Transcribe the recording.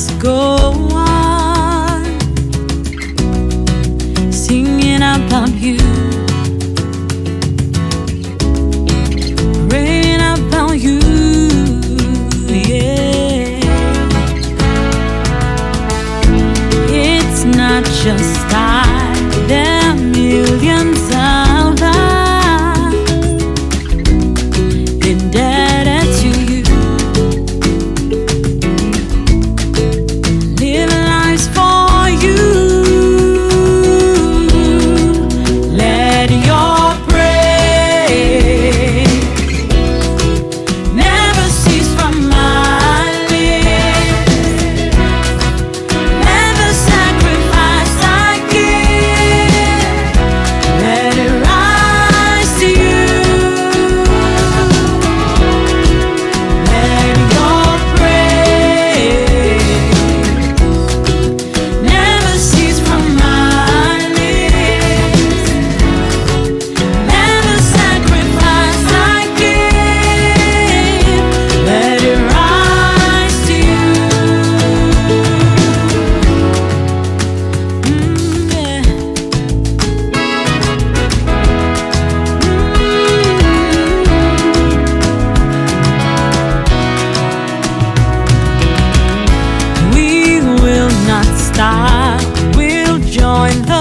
go on singing about you, praying about you, yeah. It's not just I, there are millions of us indebted to you. Live lives for you. Let your praise never cease from my lips. Never sacrifice I give. Let it rise to you. Let your praise never cease from my lips. Never sacrifice I give. Let it rise to you. Yeah. We will not stop. We'll join the